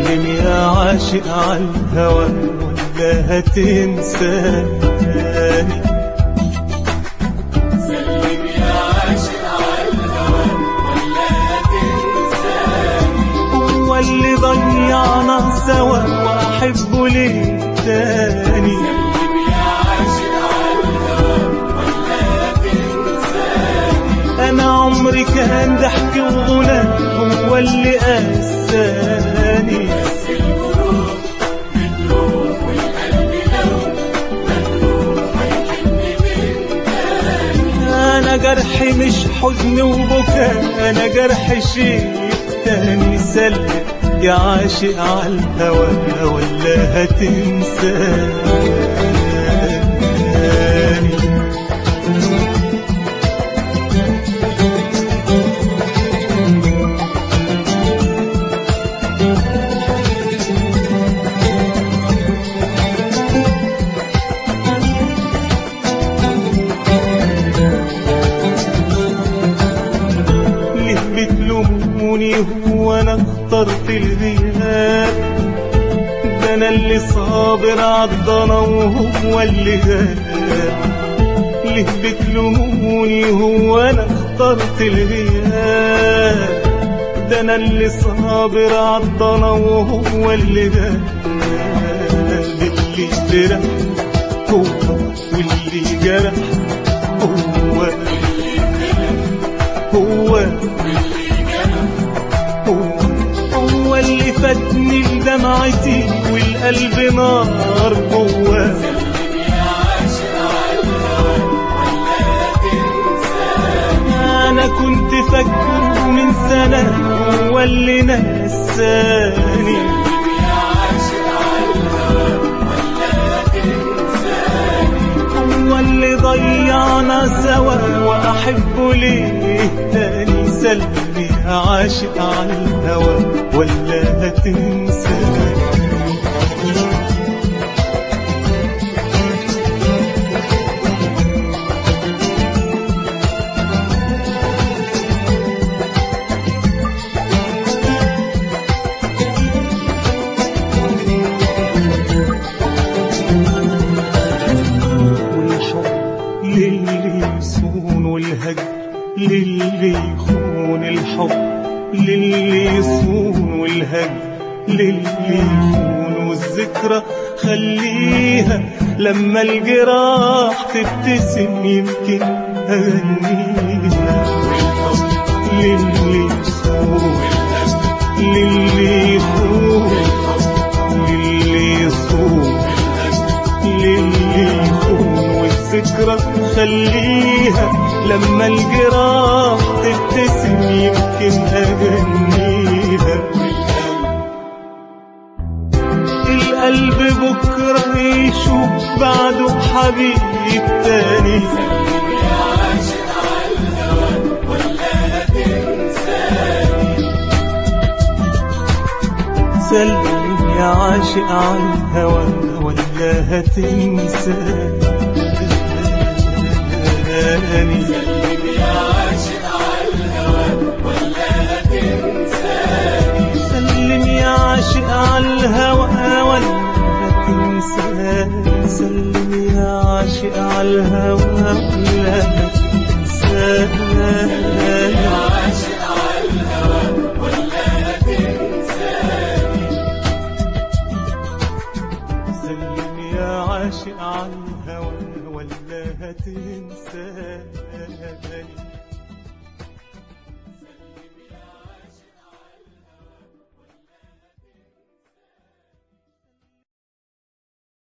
سلم يا عاشق عالهوى ولا هتنساني. سلم يا عاشق عالهوى ولا هتنساني. هو اللي ضيعنا سوا واحبه ليه تاني. سلم يا عاشق عالهوى ولا هتنساني. انا عمري كان ضحك وغنى هو اللي قاساني. بس القلوب بتروح والقلب لو مجروح هيحن من تاني. انا جرحي مش حزن وبكاء، انا جرحي شيء تاني. سلم يا عاشق عالهوى ولا هتنساني. ليه بتلوموني هو انا اخترت الغياب؟ ده انا اللي صابر عالضنا وهو اللي غاب. ليه بتلوموني هو انا اخترت الغياب؟ ده انا اللي صابر عالضنا وهو اللي غاب. اللي جرح هو واللي جرح هو هو اللي فاتني بدمعتي والقلب نار جواه. سلم يا عاشق عالهوى ولا هتنساني. انا كنت فاكره من سنة هو اللي نساني. سلم يا عاشق عالهوى ولا هتنساني. هو اللي ضيعنا سوا واحبه ليه تاني. سلم يا عاشق عالهوى ولا هتنساني. للي يصون والهجر للي يخون الحب. للي يصون والهجر للي يخون والذكرى خليها لما الجراح تبتسم يمكن أغنيها. للي يصون للي يخون للي يصون للي يخون والذكرى خليها لما الجراح تبتسم يمكن أغنيها. القلب بكرة يشوف بعده حبيب تاني. سلم يا عاشق عالهوى ولا هتنساني. سلم يا عاشق عالهوى ولا هتنساني. سلم يا عاشق عالهوى ولا هتنساني. سلم يا عاشق عالهوى ولا هتنساني. سلم يا عاشق عالهوى ولا هتنساني. عاشق عالهوى ولا هتنساني. سلم يا عاشق عالهوى ولا هتنساني.